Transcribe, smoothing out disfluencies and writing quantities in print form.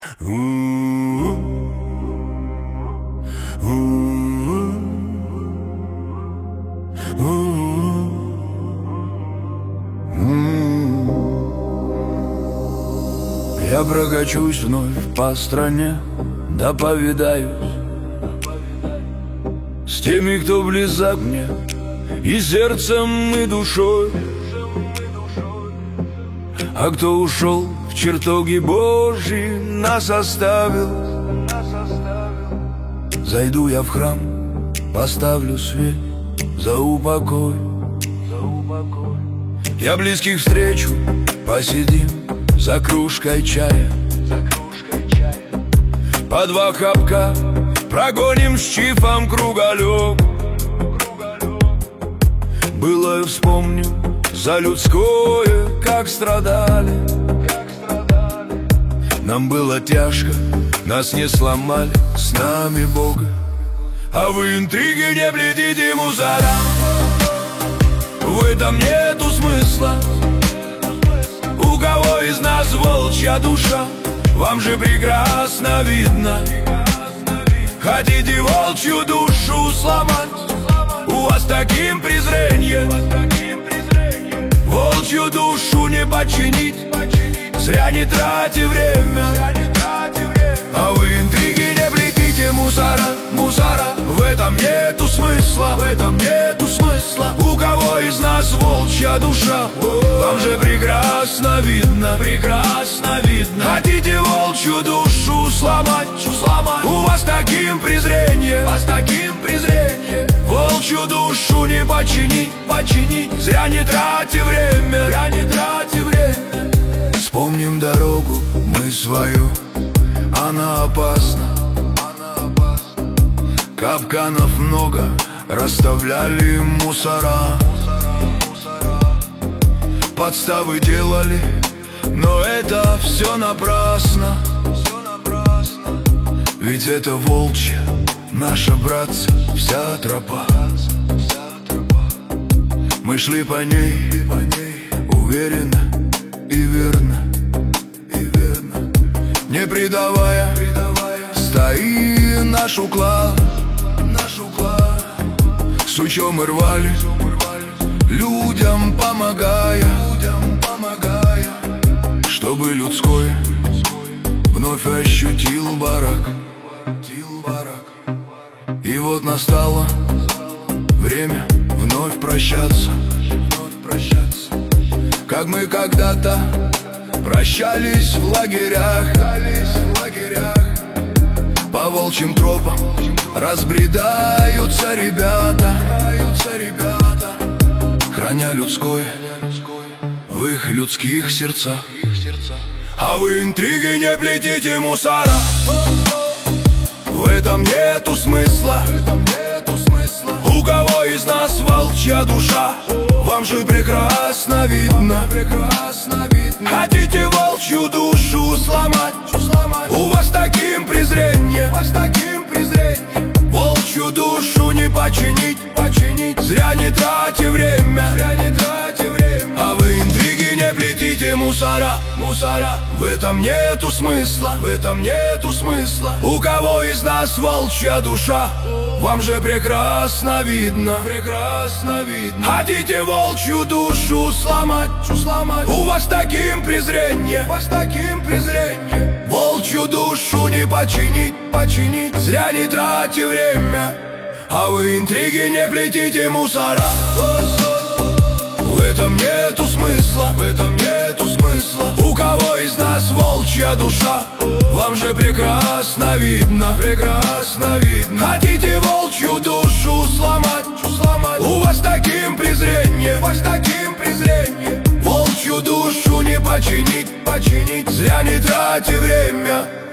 Я прокачусь вновь по стране, да повидаюсь с теми, кто близок мне и сердцем, и душой. А кто ушел в чертоги Божьи, нас оставил. Зайду я в храм, поставлю свет за упокой. Я близких встречу, посидим за кружкой чая. По два хапка прогоним с чифом круголёк. Было и вспомню за людское, как страдали. Нам было тяжко, нас не сломали, с нами Бога. А вы интриги не плетите, мусора, в этом нету смысла. У кого из нас волчья душа, вам же прекрасно видно. Хотите волчью душу сломать, у вас таким презрением. Волчью душу не починить, зря не тратьте время. А вы интриги не плетите, мусора, мусора, в этом нету смысла, в этом нету смысла. У кого из нас волчья душа, вам же прекрасно видно, прекрасно видно. Хотите волчью душу сломать, сломать, у вас таким презрением, вас таким презрением. Волчью душу не починить, починить, зря не тратьте время, зря не тратьте время. Вспомним дорогу мы свою, она опасна. Капканов много, расставляли мусора. Подставы делали, но это все напрасно. Ведь это волчья, наша, братцы, вся тропа. Мы шли по ней уверенно и верно, не предавая, стои наш уклад. Сучом и рвали, людям помогая, чтобы людской вновь ощутил барак. И вот настало время вновь прощаться, как мы когда-то прощались в лагерях. По волчьим тропам разбредаются ребята, храня людское в их людских сердцах. А вы интриги не плетите, мусора, в этом нету смысла. У кого из нас волчья душа, вам же прекрасно видно. Хотите волчью душу сломать, у вас таким презрением, волчью душу не починить, починить, зря не тратьте время, А вы интриги не плетите, мусора, мусора, в этом нету смысла, в этом нету смысла. У кого из нас волчья душа, вам же прекрасно видно, прекрасно видно. Хотите волчью душу сломать, у вас таким презрением, волчью душу не починить, починить, зря не тратьте время. А вы интриги не плетите, мусора, в этом нету смысла, в этом нету смысла. У кого из нас волчья душа, вам же прекрасно видно, прекрасно видно. Хотите волчью душу сломать, у вас таким презрением, волчью душу не починить, починить, зря не тратьте время.